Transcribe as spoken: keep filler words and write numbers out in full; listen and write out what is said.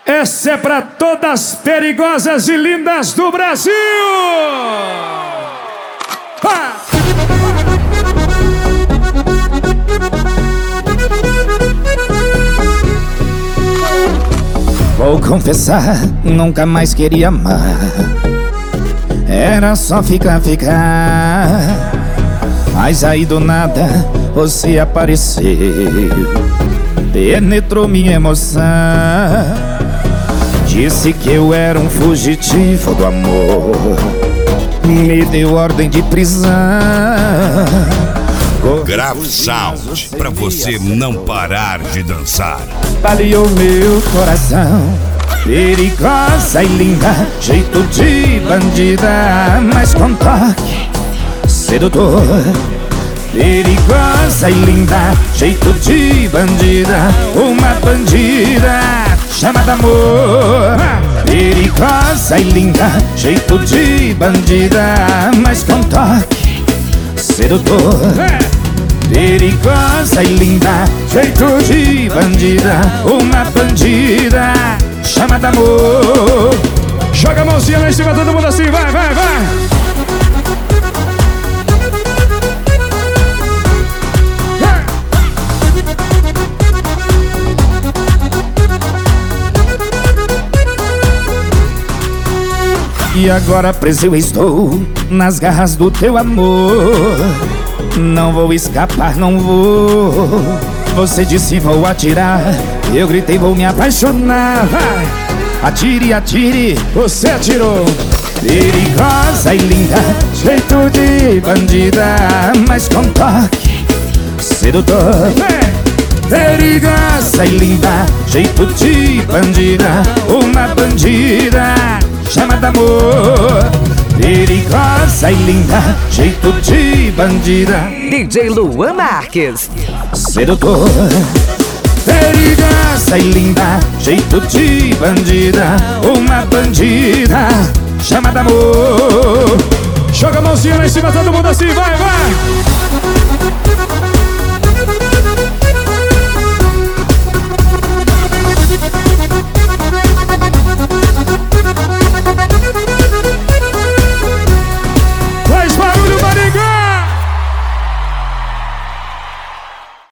Essa é pra todas perigosas e lindas do Brasil! Ah! Vou confessar, nunca mais queria amar. Era só ficar, ficar. Mas aí do nada você apareceu, penetrou minha emoção. Disse que eu era um fugitivo do amor, me deu ordem de prisão. Grave Sound, pra você não parar de dançar. Baleou meu coração, perigosa e linda, jeito de bandida, mas com toque sedutor. Perigosa e linda, jeito de bandida, uma bandida chamada amor. Perigosa e linda, jeito de bandida, mas com toque sedutor. Perigosa e linda, jeito de bandida, uma bandida chamada amor. Joga a mãozinha lá em cima, todo mundo assim, vai, vai, vai! E agora preso eu estou nas garras do teu amor. Não vou escapar, não vou. Você disse vou atirar, eu gritei vou me apaixonar. Vai! Atire, atire, você atirou. Perigosa e linda, jeito de bandida, mas com toque sedutor. Perigosa e linda, jeito de bandida, uma bandida chamada amor. Perigosa e linda, jeito de bandida, D J Luan Marques. sedutor. Perigosa e linda, jeito de bandida, uma bandida chamada amor. Joga a mãozinha lá em cima, todo mundo assim, vai, vai!